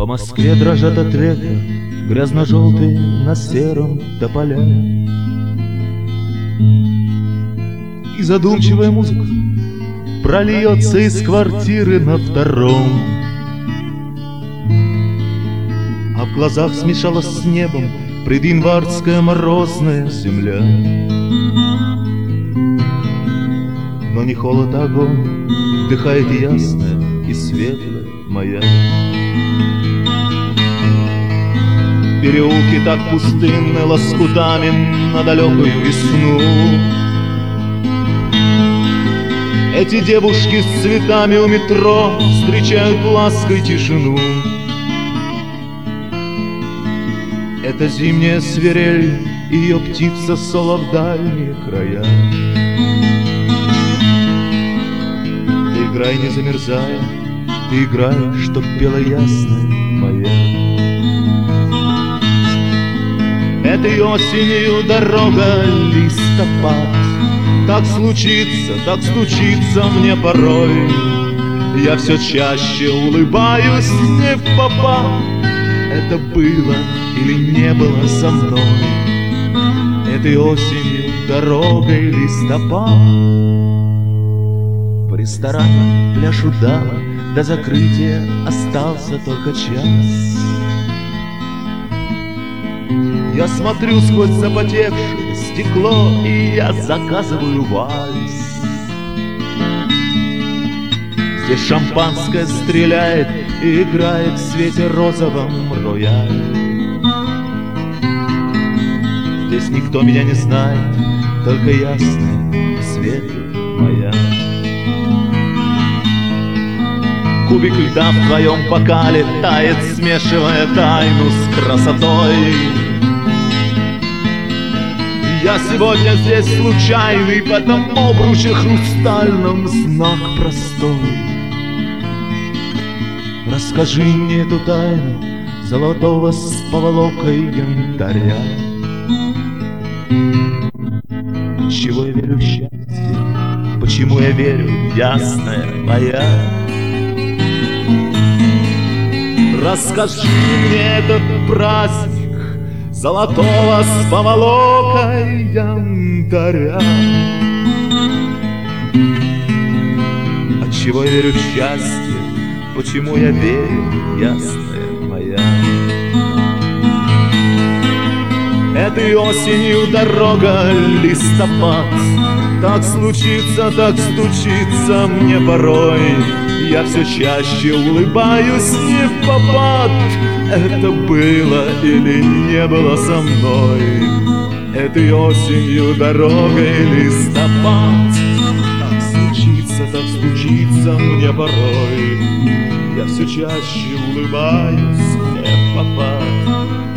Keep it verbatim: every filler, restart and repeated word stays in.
По Москве дрожат от ветра грязно-желтые на сером тополя. И задумчивая музыка прольется из квартиры на втором, а в глазах смешалась с небом предянварская морозная земля. Но не холод, а огонь дыхает ясная и светлая моя. Переулки так пустынны лоскутами на далекую весну. Эти девушки с цветами у метро встречают лаской тишину. Это зимняя свирель, ее птица соло в дальние края. Ты играй, не замерзая, ты играй, чтоб пела ясная моя. Этой осенью дорога листопад. Так случится, так случится мне порой. Я все чаще улыбаюсь не впопад. Это было или не было со мной. Этой осенью дорогой листопад. В ресторане пляшут дамы, до закрытия остался только час. Я смотрю сквозь запотевшее стекло, и я заказываю вальс. Здесь шампанское стреляет и играет в свете розовом рояль. Здесь никто меня не знает, только ясная, светлая моя. Кубик льда в твоем бокале тает, смешивая тайну с красотой. Я сегодня здесь случайный, в этом обруче хрустальном знак простой. Расскажи мне эту тайну золотого с поволокой янтаря. Отчего я верю в счастье, почему я верю, ясная моя? Расскажи мне этот праздник золотого с поволокой янтаря. Отчего я верю в счастье, почему я верю, ясная моя? Этой осенью дорога листопад. Так случится, так стучится мне порой. Я все чаще улыбаюсь не впопад. Это было или не было со мной. Этой осенью дорогой листопад. Так случится, так стучится мне порой. Я все чаще улыбаюсь не впопад.